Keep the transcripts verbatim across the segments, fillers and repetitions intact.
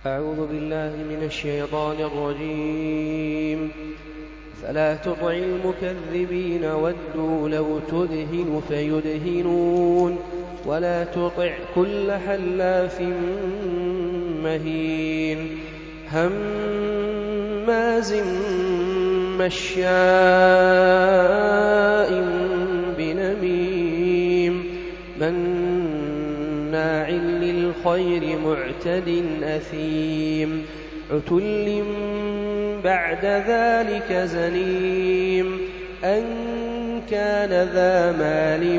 أعوذ بالله من الشيطان الرجيم. فلا تطع المكذبين ودوا لو تدهن فيدهنون ولا تطع كل حلاف مهين هماز مشاء بنميم مناع للخير معتد أثيم عتل بعد ذلك زنيم أن كان ذا مال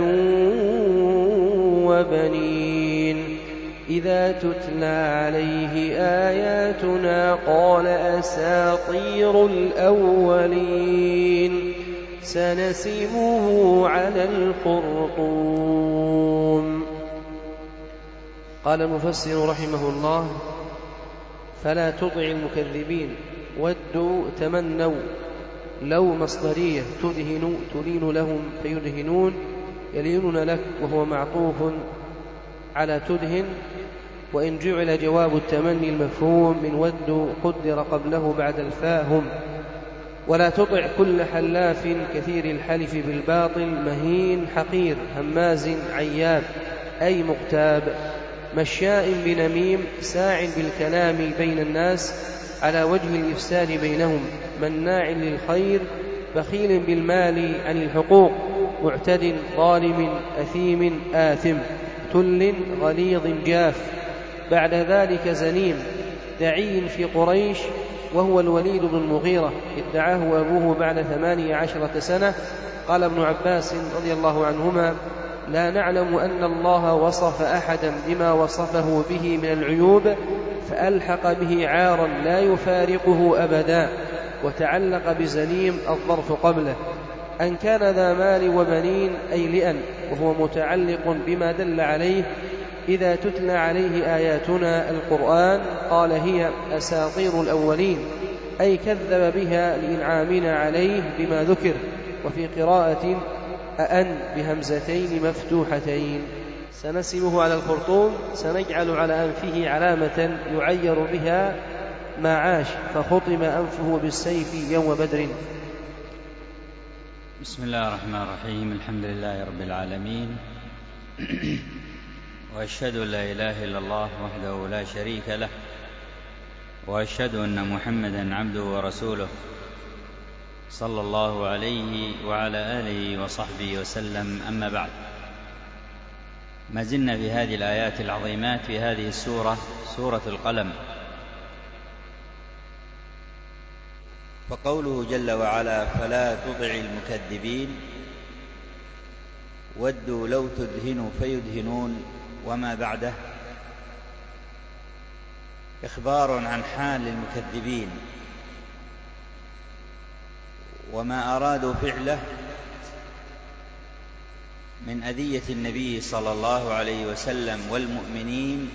وبنين إذا تتلى عليه آياتنا قال أساطير الأولين سنسمه على الخرطوم. قال المفسر رحمه الله: فلا تطع المكذبين. ودوا تمنوا، لو مصدرية تدهن تلين لهم فيدهنون، يلينون لك وهو معطوف على تدهن، وإن جعل جواب التمني المفهوم من ود قدر قبله بعد الفاء هم. ولا تطع كل حلاف كثير الحلف بالباطل مهين حقير هماز عياب أي مغتاب مشاء بنميم ساع بالكلام بين الناس على وجه الإفساد بينهم مناع للخير بخيل بالمال عن الحقوق معتد ظالم أثيم آثم تل غليظ جاف بعد ذلك زنيم دعي في قريش وهو الوليد بن المغيرة ادعاه أبوه بعد ثمانية عشرة سنة. قال ابن عباس رضي الله عنهما: لا نعلم أن الله وصف أحدا بما وصفه به من العيوب فألحق به عارا لا يفارقه أبدا. وتعلق بزنيم الظرف قبله أن كان ذا مال وبنين أي لأن، وهو متعلق بما دل عليه إذا تتلى عليه آياتنا القرآن قال هي أساطير الأولين أي كذب بها لإنعامنا عليه بما ذكر. وفي قراءة أأن بهمزتين مفتوحتين. سنسمه على الخرطوم سنجعل على أنفه علامة يعير بها ما عاش فخطم أنفه بالسيف يوم بدر. بسم الله الرحمن الرحيم. الحمد لله رب العالمين، وأشهد أن لا إله إلا الله وحده لا شريك له، وأشهد أن محمدا عبده ورسوله صلى الله عليه وعلى آله وصحبه وسلم. أما بعد، ما زلنا في هذه الآيات العظيمات في هذه السورة، سورة القلم. فقوله جل وعلا: فلا تطع المكذبين ودوا لو تدهن فيدهنون، وما بعده إخبار عن حال المكذبين وما أرادوا فعله من أذية النبي صلى الله عليه وسلم والمؤمنين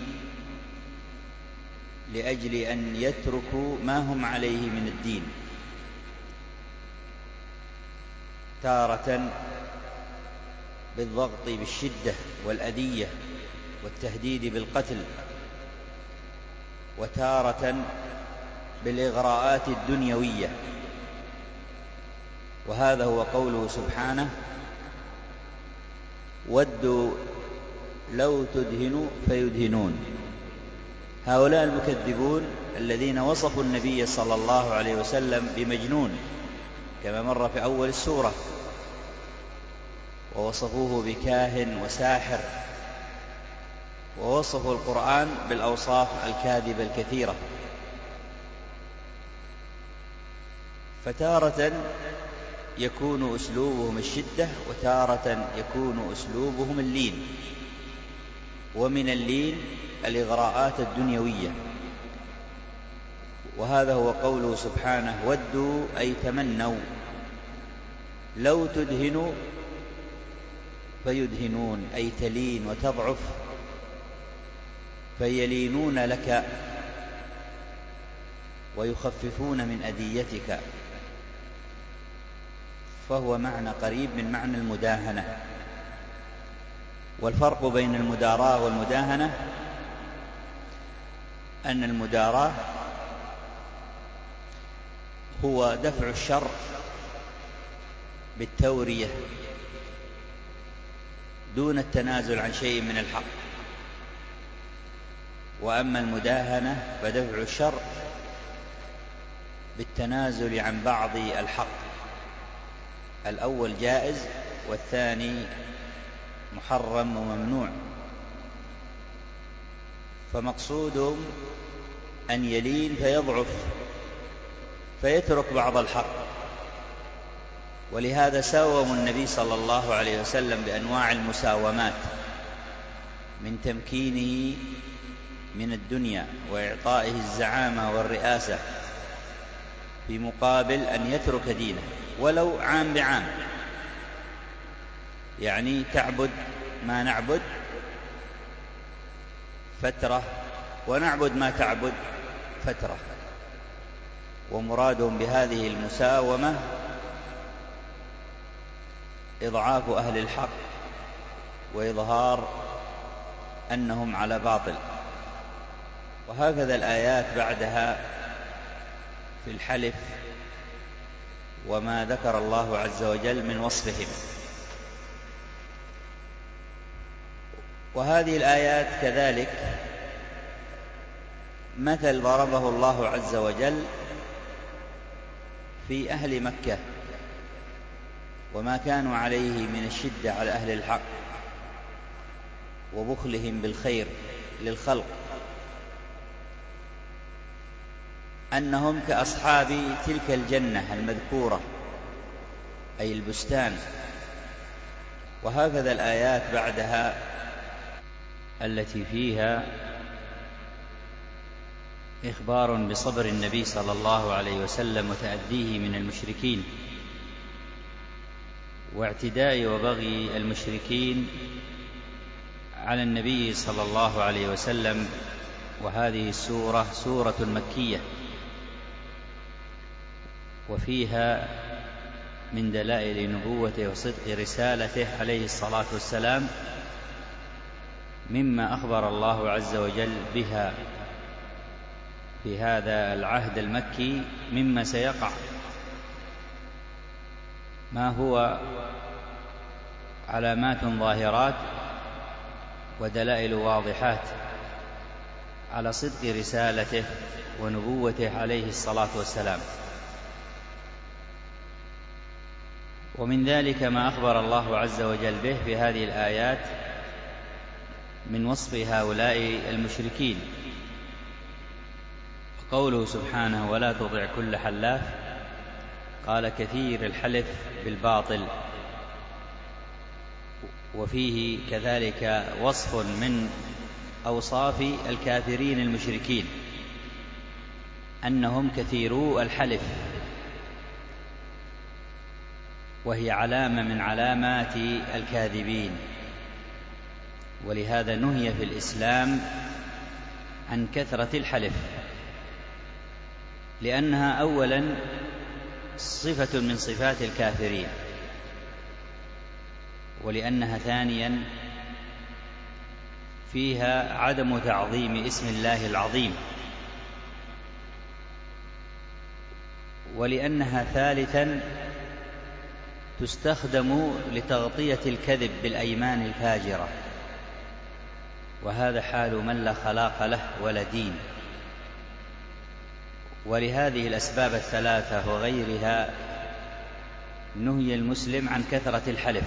لأجل أن يتركوا ما هم عليه من الدين، تارة بالضغط بالشدة والأذية والتهديد بالقتل، وتارة بالإغراءات الدنيوية. وهذا هو قوله سبحانه: ودوا لو تدهن فيدهنون. هؤلاء المكذبون الذين وصفوا النبي صلى الله عليه وسلم بمجنون كما مر في أول السورة، ووصفوه بكاهن وساحر، ووصفوا القرآن بالأوصاف الكاذبة الكثيرة. فتارة يكون أسلوبهم الشدة، وتارة يكون أسلوبهم اللين، ومن اللين الإغراءات الدنيوية. وهذا هو قوله سبحانه: ودوا أي تمنوا، لو تدهنوا فيدهنون أي تلين وتضعف فيلينون لك ويخففون من أذيتك، فهو معنى قريب من معنى المداهنة. والفرق بين المداراة والمداهنة أن المداراة هو دفع الشر بالتورية دون التنازل عن شيء من الحق، وأما المداهنة فدفع الشر بالتنازل عن بعض الحق. الأول جائز والثاني محرم وممنوع، فمقصودهم أن يلين فيضعف فيترك بعض الحق. ولهذا ساوم النبي صلى الله عليه وسلم بأنواع المساومات من تمكينه من الدنيا وإعطائه الزعامة والرئاسة في مقابل أن يترك دينه ولو عام بعام، يعني تعبد ما نعبد فترة ونعبد ما تعبد فترة. ومرادهم بهذه المساومة إضعاف أهل الحق وإظهار أنهم على باطل. وهكذا الآيات بعدها في الحلف وما ذكر الله عز وجل من وصفهم. وهذه الآيات كذلك مثل ضربه الله عز وجل في أهل مكة وما كانوا عليه من الشدة على أهل الحق وبخلهم بالخير للخلق، أنهم كأصحاب تلك الجنة المذكورة أي البستان. وهكذا الآيات بعدها التي فيها إخبار بصبر النبي صلى الله عليه وسلم وتأديه من المشركين واعتداء وبغي المشركين على النبي صلى الله عليه وسلم. وهذه السورة سورة مكية، وفيها من دلائل نبوته وصدق رسالته عليه الصلاة والسلام مما أخبر الله عز وجل بها في هذا العهد المكي مما سيقع، ما هو علامات ظاهرات ودلائل واضحات على صدق رسالته ونبوته عليه الصلاة والسلام. ومن ذلك ما أخبر الله عز وجل به في هذه الآيات من وصف هؤلاء المشركين، قوله سبحانه: ولا تطع كل حلاف، قال كثير الحلف بالباطل. وفيه كذلك وصف من أوصاف الكافرين المشركين أنهم كثيرو الحلف، وهي علامة من علامات الكاذبين. ولهذا نهي في الإسلام عن كثرة الحلف، لأنها أولا صفة من صفات الكافرين، ولأنها ثانيا فيها عدم تعظيم اسم الله العظيم، ولأنها ثالثا تستخدم لتغطية الكذب بالأيمان الفاجرة، وهذا حال من لا خلاق له ولا دين. ولهذه الأسباب الثلاثة وغيرها نهي المسلم عن كثرة الحلف،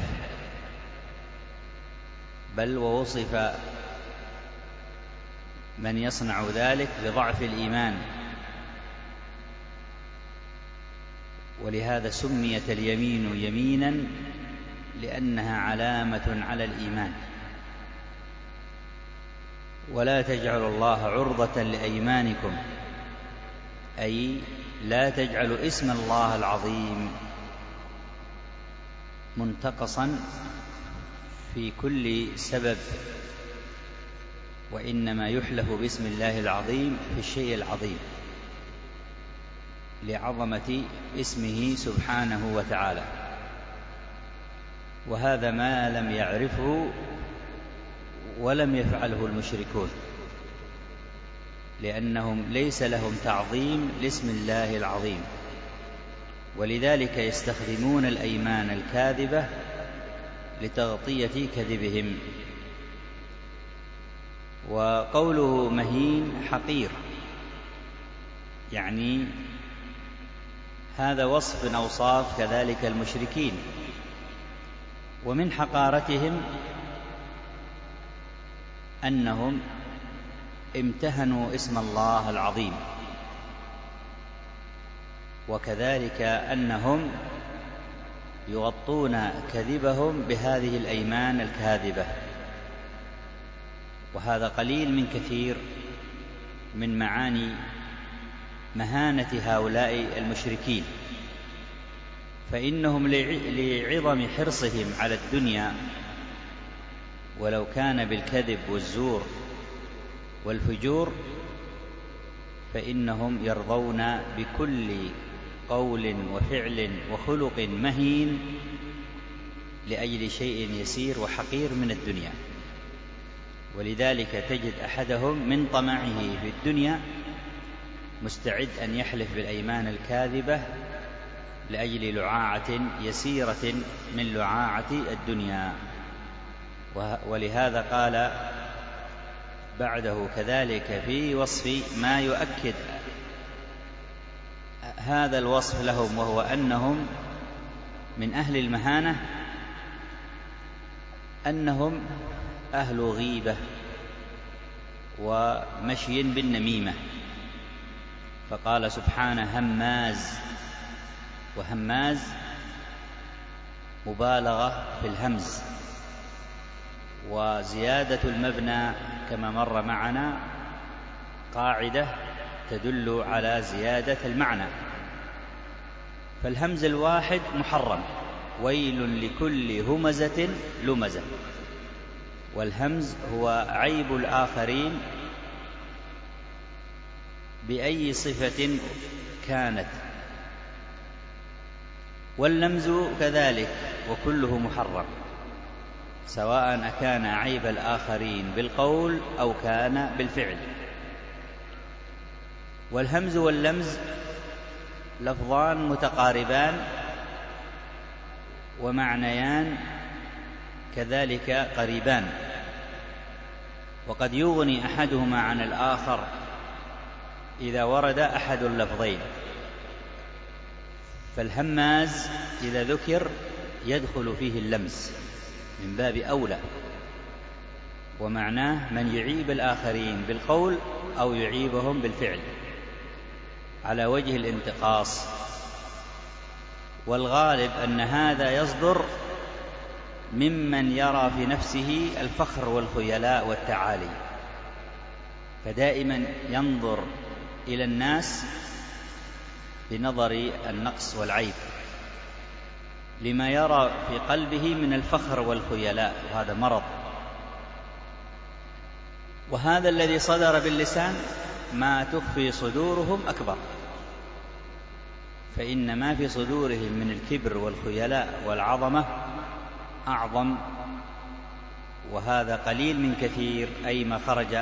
بل ووصف من يصنع ذلك بضعف الإيمان. ولهذا سميت اليمين يمينا لأنها علامة على الإيمان. ولا تجعلوا الله عرضة لأيمانكم، أي لا تجعلوا اسم الله العظيم منتقصا في كل سبب، وإنما يحلف باسم الله العظيم في الشيء العظيم لعظمة اسمه سبحانه وتعالى. وهذا ما لم يعرفه ولم يفعله المشركون، لأنهم ليس لهم تعظيم لاسم الله العظيم، ولذلك يستخدمون الأيمان الكاذبة لتغطية كذبهم. وقوله مهين حقير، يعني هذا وصف من أوصاف كذلك المشركين. ومن حقارتهم أنهم امتهنوا اسم الله العظيم، وكذلك أنهم يغطون كذبهم بهذه الأيمان الكاذبة، وهذا قليل من كثير من معاني مهانة هؤلاء المشركين. فإنهم لعظم حرصهم على الدنيا، ولو كان بالكذب والزور والفجور، فإنهم يرضون بكل قول وفعل وخلق مهين لأجل شيء يسير وحقير من الدنيا. ولذلك تجد أحدهم من طمعه في الدنيا مستعد أن يحلف بالأيمان الكاذبة لأجل لعاعة يسيرة من لعاعة الدنيا. ولهذا قال بعده كذلك في وصف ما يؤكد هذا الوصف لهم، وهو أنهم من أهل المهانة، أنهم أهل غيبة ومشي بالنميمة. فقال سبحانه هماز، وهماز مبالغة في الهمز، وزيادة المبنى كما مر معنا قاعدة تدل على زيادة المعنى. فالهمز الواحد محرم، ويل لكل همزة لمزة. والهمز هو عيب الآخرين بأي صفة كانت، واللمز كذلك، وكله محرم، سواء أكان عيب الآخرين بالقول أو كان بالفعل. والهمز واللمز لفظان متقاربان ومعنيان كذلك قريبان، وقد يغني أحدهما عن الآخر إذا ورد أحد اللفظين. فالهماز إذا ذكر يدخل فيه اللمز من باب أولى، ومعناه من يعيب الآخرين بالقول أو يعيبهم بالفعل على وجه الانتقاص. والغالب أن هذا يصدر ممن يرى في نفسه الفخر والخيلاء والتعالي، فدائما ينظر إلى الناس بنظر النقص والعيب لما يرى في قلبه من الفخر والخيلاء، وهذا مرض. وهذا الذي صدر باللسان ما تخفي صدورهم أكبر، فإن ما في صدورهم من الكبر والخيلاء والعظمة أعظم، وهذا قليل من كثير، أي ما خرج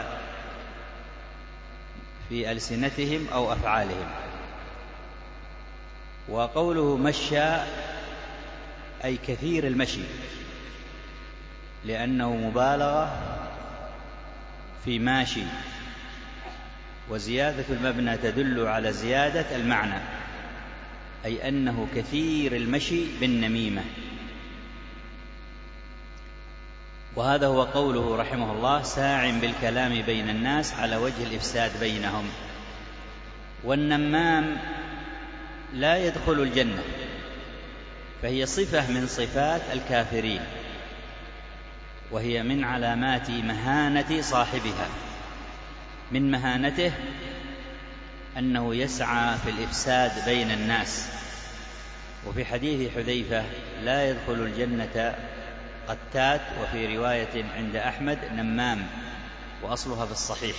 في ألسنتهم أو أفعالهم. وقوله مشى أي كثير المشي، لأنه مبالغة في ماشي، وزيادة المبنى تدل على زيادة المعنى، أي أنه كثير المشي بالنميمة. وهذا هو قوله رحمه الله ساع بالكلام بين الناس على وجه الإفساد بينهم. والنمام لا يدخل الجنة، فهي صفة من صفات الكافرين، وهي من علامات مهانة صاحبها. من مهانته أنه يسعى في الإفساد بين الناس. وفي حديث حذيفة لا يدخل الجنة قتات، وفي رواية عند أحمد نمام، وأصلها في الصحيح.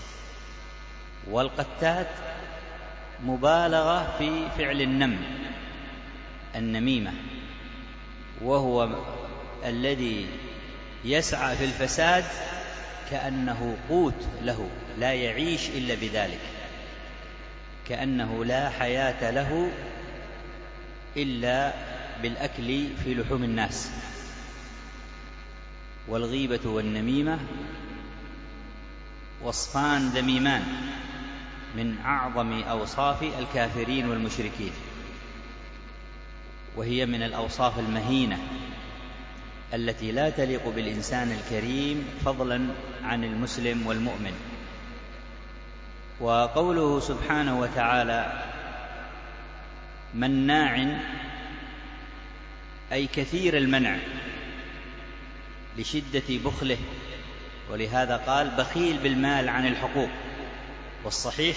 والقتات مبالغة في فعل النم، النميمة، وهو الذي يسعى في الفساد كأنه قوت له، لا يعيش إلا بذلك، كأنه لا حياة له إلا بالأكل في لحوم الناس. والغيبة والنميمة وصفان ذميمان من أعظم أوصاف الكافرين والمشركين، وهي من الأوصاف المهينة التي لا تليق بالإنسان الكريم فضلا عن المسلم والمؤمن. وقوله سبحانه وتعالى مناع أي كثير المنع لشدة بخله، ولهذا قال بخيل بالمال عن الحقوق. والصحيح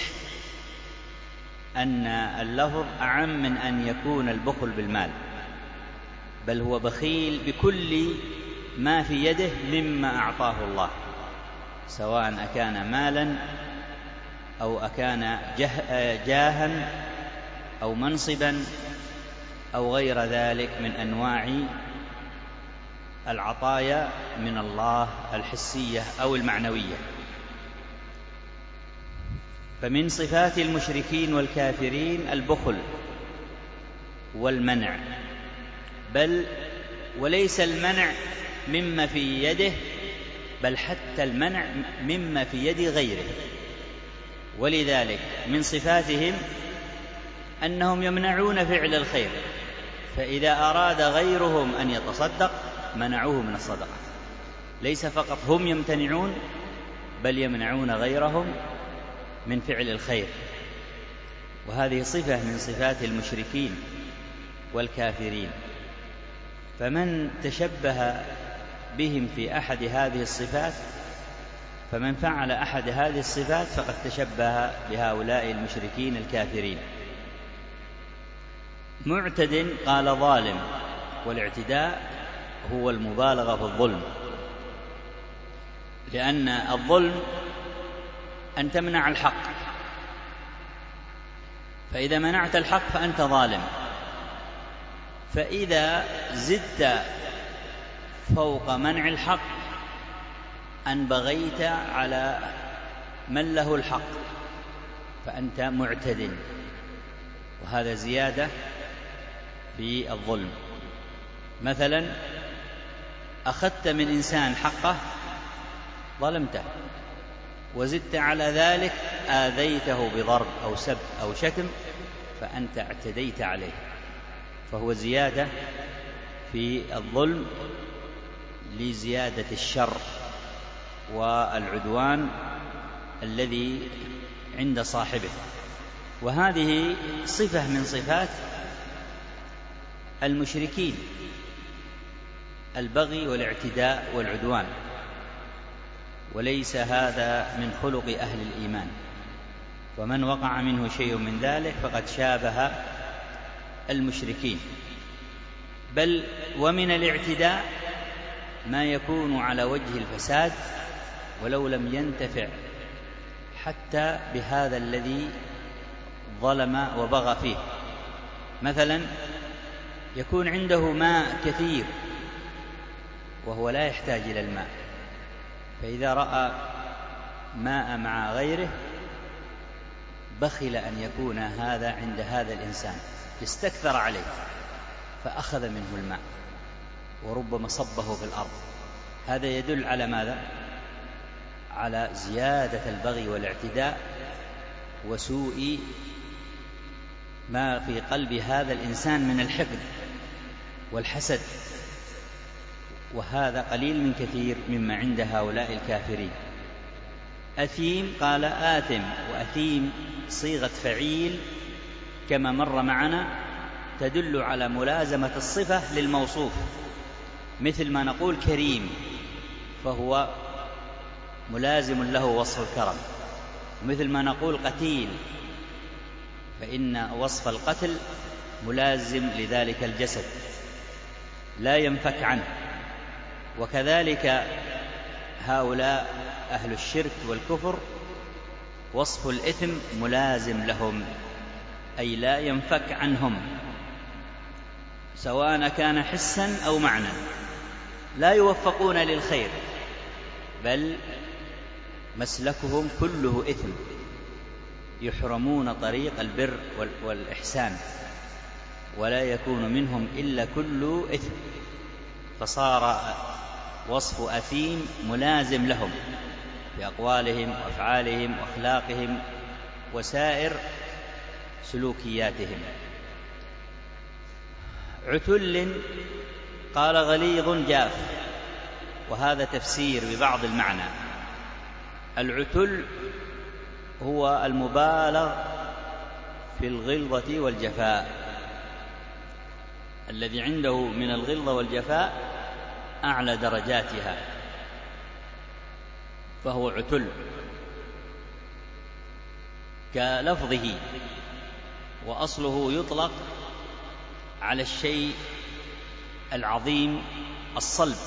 أن اللفظ أعم من أن يكون البخل بالمال، بل هو بخيل بكل ما في يده مما أعطاه الله، سواء أكان مالا أو أكان جاها أو منصبا أو غير ذلك من أنواع العطايا من الله الحسية أو المعنوية. فمن صفات المشركين والكافرين البخل والمنع، بل وليس المنع مما في يده، بل حتى المنع مما في يد غيره. ولذلك من صفاتهم أنهم يمنعون فعل الخير، فإذا أراد غيرهم أن يتصدق منعوه من الصدقة. ليس فقط هم يمتنعون، بل يمنعون غيرهم من فعل الخير. وهذه صفة من صفات المشركين والكافرين. فمن تشبه بهم في أحد هذه الصفات، فمن فعل أحد هذه الصفات فقد تشبه بهؤلاء المشركين الكافرين. معتد قال ظالم، والاعتداء هو المبالغة في الظلم، لأن الظلم أن تمنع الحق، فإذا منعت الحق فأنت ظالم. فإذا زدت فوق منع الحق أن بغيت على من له الحق فأنت معتد، وهذا زيادة في الظلم. مثلا أخذت من إنسان حقه ظلمته، وزدت على ذلك آذيته بضرب أو سب أو شتم فأنت اعتديت عليه، فهو زيادة في الظلم لزيادة الشر والعدوان الذي عند صاحبه. وهذه صفة من صفات المشركين، البغي والاعتداء والعدوان، وليس هذا من خلق أهل الإيمان. ومن وقع منه شيء من ذلك فقد شابه المشركين. بل ومن الاعتداء ما يكون على وجه الفساد ولو لم ينتفع حتى بهذا الذي ظلم وبغى فيه. مثلا يكون عنده ماء كثير وهو لا يحتاج إلى الماء، فإذا رأى ماء مع غيره بخل أن يكون هذا عند هذا الإنسان، استكثر عليه فأخذ منه الماء وربما صبه في الأرض. هذا يدل على ماذا؟ على زيادة البغي والاعتداء وسوء ما في قلب هذا الإنسان من الحقد والحسد، وهذا قليل من كثير مما عند هؤلاء الكافرين. أثيم قال آثم، وأثيم صيغة فعيل كما مر معنا تدل على ملازمة الصفة للموصوف، مثل ما نقول كريم فهو ملازم له وصف الكرم، مثل ما نقول قتيل فإن وصف القتل ملازم لذلك الجسد لا ينفك عنه. وكذلك هؤلاء أهل الشرك والكفر وصف الإثم ملازم لهم، أي لا ينفك عنهم، سواء كان حسا أو معنى، لا يوفقون للخير بل مسلكهم كله إثم، يحرمون طريق البر والإحسان، ولا يكون منهم إلا كله إثم، فصار وصف أثيم ملازم لهم بأقوالهم وأفعالهم وأخلاقهم وسائر سلوكياتهم. عتل قال غليظ جاف، وهذا تفسير ببعض المعنى. العتل هو المبالغ في الغلظة والجفاء، الذي عنده من الغلظة والجفاء أعلى درجاتها فهو عتل كلفظه، وأصله يطلق على الشيء العظيم الصلب،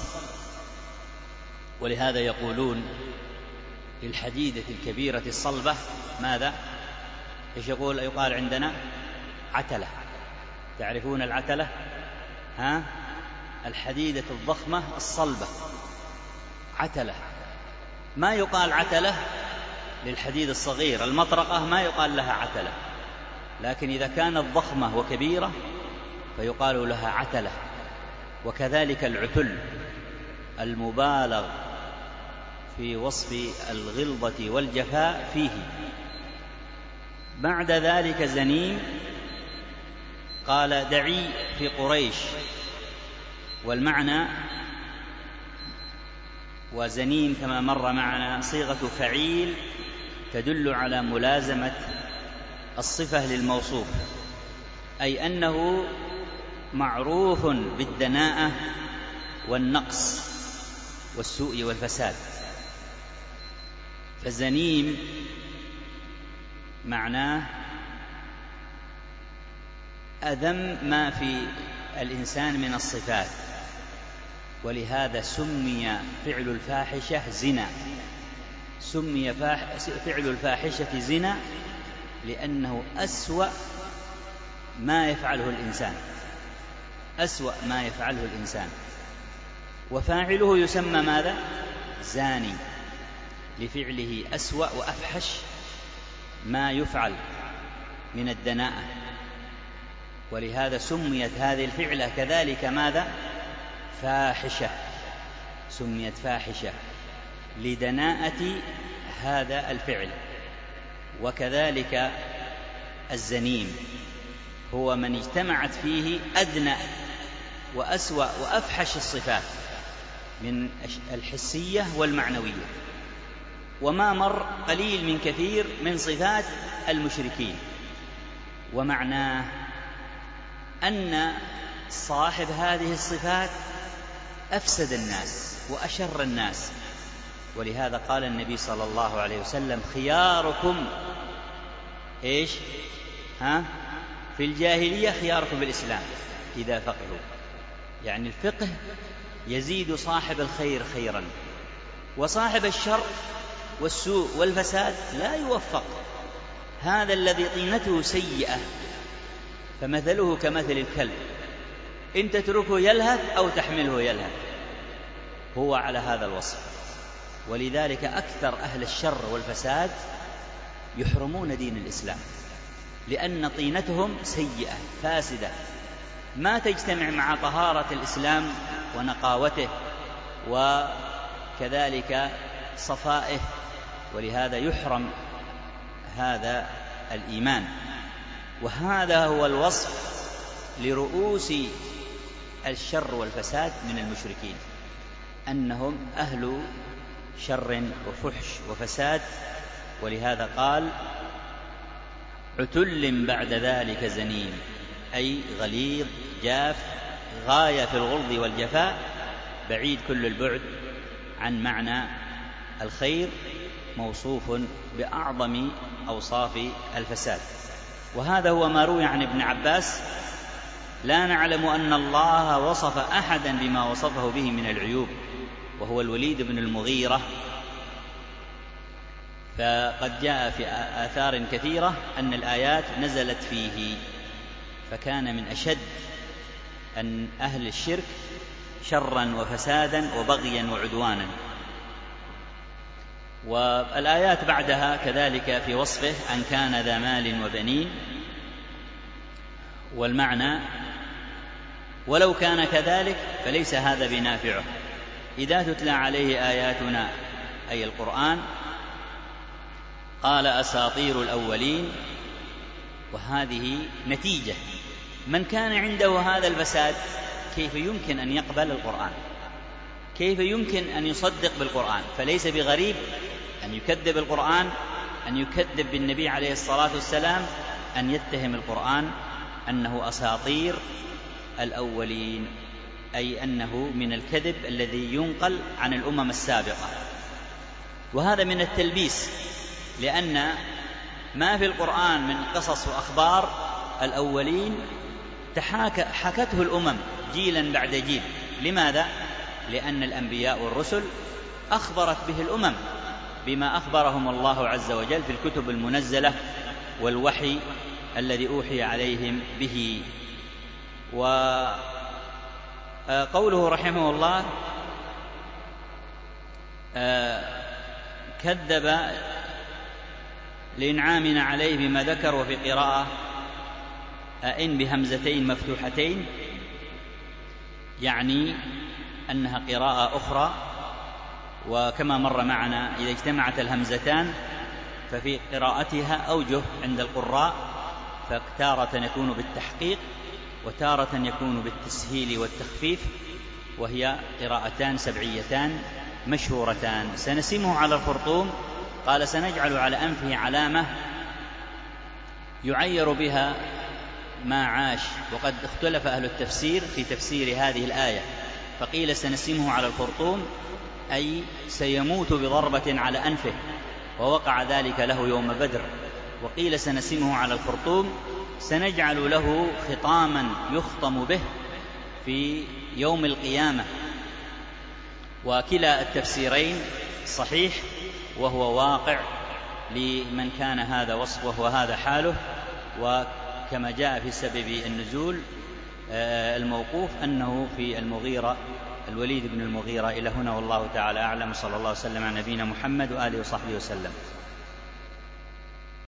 ولهذا يقولون للحديدة الكبيرة الصلبة ماذا؟ إيش يقول؟ يقال عندنا عتلة. تعرفون العتلة؟ ها؟ الحديدة الضخمة الصلبة عتلة. ما يقال عتلة للحديد الصغير، المطرقة ما يقال لها عتلة، لكن إذا كانت ضخمة وكبيرة فيقال لها عتلة. وكذلك العتل المبالغ في وصف الغلظة والجفاء فيه. بعد ذلك زنيم قال دعي في قريش، والمعنى وزنيم كما مر معنا صيغة فعيل تدل على ملازمة الصفة للموصوف، أي أنه معروف بالدناءة والنقص والسوء والفساد. فالزنيم معناه أذم ما في الإنسان من الصفات، ولهذا سمي فعل الفاحشة زنا. سمي فعل الفاحشة زنا لأنه أسوأ ما يفعله الإنسان، أسوأ ما يفعله الإنسان، وفاعله يسمى ماذا؟ زاني، لفعله أسوأ وأفحش ما يفعل من الدناءة. ولهذا سميت هذه الفعلة كذلك ماذا؟ فاحشة. سميت فاحشة لدناءة هذا الفعل. وكذلك الزنيم هو من اجتمعت فيه أدنى وأسوأ وأفحش الصفات من الحسية والمعنوية. وما مر قليل من كثير من صفات المشركين. ومعناه أن صاحب هذه الصفات أفسد الناس وأشر الناس. ولهذا قال النبي صلى الله عليه وسلم خياركم إيش؟ ها؟ في الجاهلية خياركم بالإسلام إذا فقهوا. يعني الفقه يزيد صاحب الخير خيرا، وصاحب الشر والسوء والفساد لا يوفق. هذا الذي طينته سيئة فمثله كمثل الكلب، إن تتركه يلهث أو تحمله يلهث، هو على هذا الوصف. ولذلك أكثر أهل الشر والفساد يحرمون دين الإسلام، لأن طينتهم سيئة فاسدة ما تجتمع مع طهارة الإسلام ونقاوته وكذلك صفائه، ولهذا يحرم هذا الإيمان. وهذا هو الوصف لرؤوس الشر والفساد من المشركين، أنهم أهل شر وفحش وفساد. ولهذا قال عتل بعد ذلك زنيم، أي غليظ جاف غاية في الغلظ والجفاء، بعيد كل البعد عن معنى الخير، موصوف بأعظم أوصاف الفساد. وهذا هو ما روي عن ابن عباس: لا نعلم أن الله وصف أحدا بما وصفه به من العيوب، وهو الوليد بن المغيرة. فقد جاء في آثار كثيرة أن الآيات نزلت فيه، فكان من أشد أن أهل الشرك شرا وفسادا وبغيا وعدوانا. والآيات بعدها كذلك في وصفه أن كان ذا مال وبنين، والمعنى ولو كان كذلك فليس هذا بنافعه إذا تتلى عليه آياتنا أي القرآن قال أساطير الأولين. وهذه نتيجة، من كان عنده هذا الفساد كيف يمكن أن يقبل القرآن؟ كيف يمكن أن يصدق بالقرآن؟ فليس بغريب أن يكذب القرآن، أن يكذب بالنبي عليه الصلاة والسلام، أن يتهم القرآن أنه أساطير الأولين، أي أنه من الكذب الذي ينقل عن الأمم السابقة. وهذا من التلبيس، لأن ما في القرآن من قصص وأخبار الأولين حكته الأمم جيلا بعد جيل. لماذا؟ لأن الأنبياء والرسل أخبرت به الأمم بما أخبرهم الله عز وجل في الكتب المنزلة والوحي الذي أوحي عليهم به. وقوله رحمه الله كذب لإنعامنا عليه بما ذكر، وفي قراءة إن بهمزتين مفتوحتين، يعني أنها قراءة أخرى. وكما مر معنا إذا اجتمعت الهمزتان ففي قراءتها أوجه عند القراء، فتارة يكون بالتحقيق وتارة يكون بالتسهيل والتخفيف، وهي قراءتان سبعيتان مشهورتان. سنسمه على الخرطوم، قال سنجعل على أنفه علامة يعير بها ما عاش. وقد اختلف أهل التفسير في تفسير هذه الآية، فقيل سنسمه على الخرطوم أي سيموت بضربة على أنفه، ووقع ذلك له يوم بدر. وقيل سنسمه على الخرطوم سنجعل له خطاما يخطم به في يوم القيامة. وكلا التفسيرين صحيح، وهو واقع لمن كان هذا وصفه وهذا حاله. وكما جاء في سبب النزول الموقوف أنه في المغيرة الوليد بن المغيرة. إلى هنا والله تعالى أعلم، صلى الله عليه وسلم على نبينا محمد وآله وصحبه وسلم.